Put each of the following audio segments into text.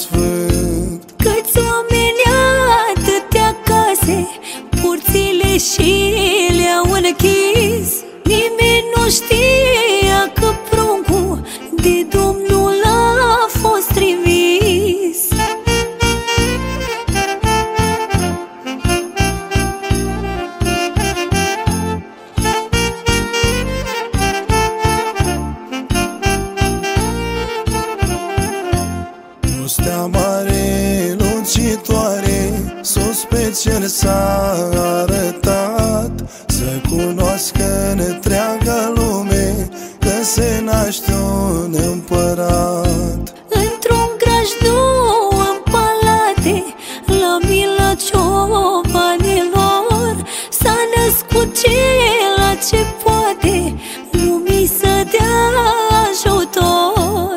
sfânt. Câți oameni, atâtea case, porțile și le-au închis. Nimeni nu știa că pruncul de Domnul a fost trimis. O stea mare, lucitoare, sus pe cer s-a arătat, să cunoască în întreaga lume că se naște un împărat. Într-un grajdu în palate, la mila ciobanilor, s-a născut cel ce poate lumii să dea ajutor.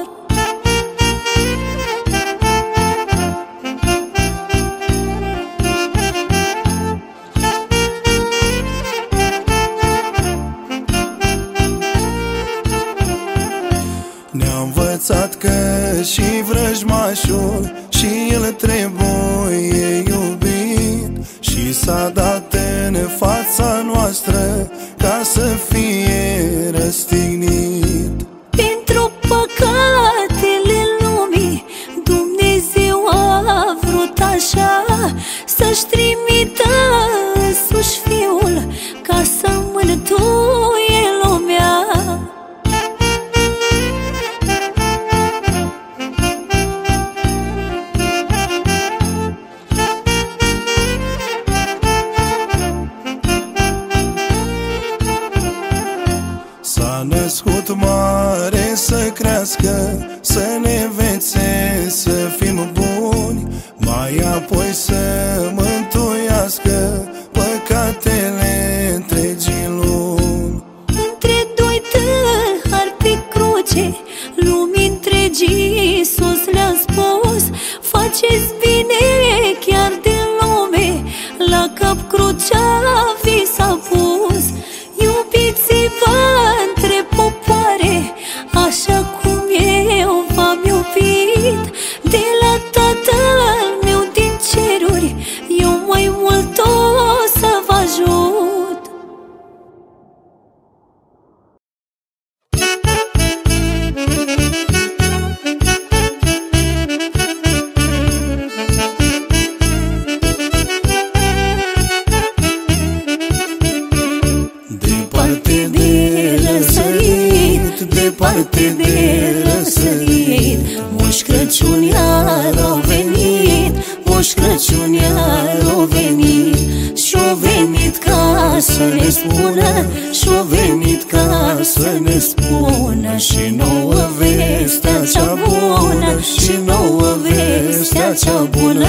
Ne-a învățat că și vrăjmașul și el trebuie iubit, și s-a dat în fața noastră ca să fie răstignit. Pentru păcatele lumii Dumnezeu a vrut așa să-și trimită însuși Fiul ca să mântuie lumea. S-a născut mare să crească, să ne învețe să fim buni, mai apoi să mântuiască păcatele întregii luni. Între doi tâlhari pe cruce, lumii întregi Iisus le-a spus: faceți bine chiar din lume, la cap crucea vi s-a pus. Iubiți-vă între popoare, așa cum eu v-am iubit. De la Tatăl meu din ceruri, eu mai mult o să vă ajut. Departe de răsărit, departe de răsărit, Moș Crăciun iar au venit, Moș Crăciun iar au venit. Și-o venit ca să ne spună, și-o venit ca să ne spună și nouă vestea cea bună, și nouă vestea cea bună.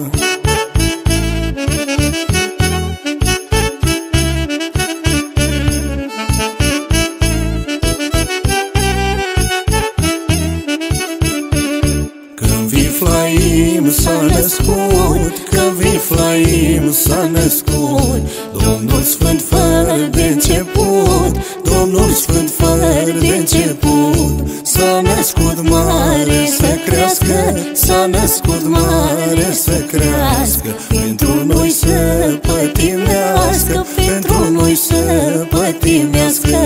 Viflaim s-a născut, că Viflaim s-a născut, Domnul Sfânt fără de început, Domnul Sfânt fără de început. S-a născut mare să crească, s-a născut mare să crească, pentru noi să pătimească, pentru noi să pătimească.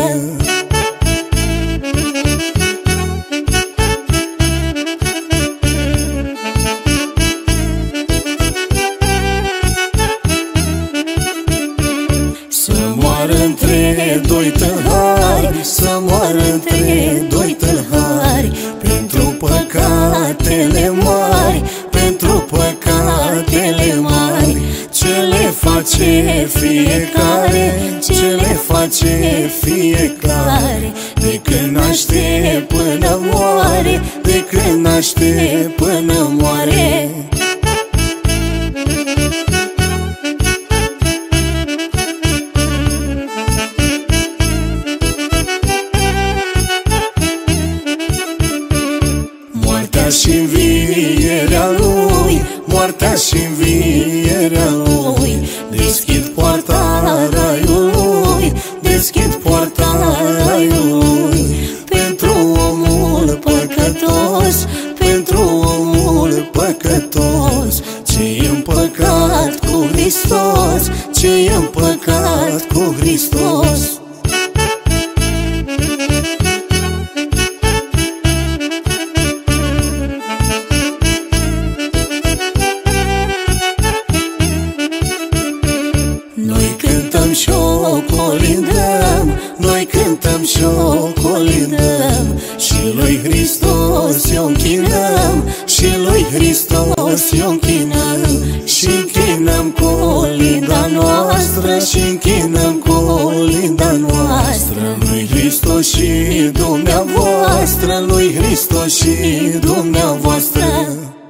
Între doi tâlhari, să moară între doi tâlhari, pentru păcatele mari, pentru păcatele mari. Ce le face fiecare, ce le face fiecare, de când naște până moare, de când naște până moare. Și învierea lui, moartea și învierea lui, deschid poarta raiului, deschid poarta raiului, pentru omul păcătos, pentru omul păcătos. Hristos, ce e împăcat cu Hristos. Noi cântăm și o colindăm, noi cântăm și o colindăm, și lui Hristos i-o închinăm, și lui Hristos i-o închinăm. Și închinăm colinda noastră, și închinăm colinda noastră, lui Hristos și dumneavoastră, lui Hristos și dumneavoastră.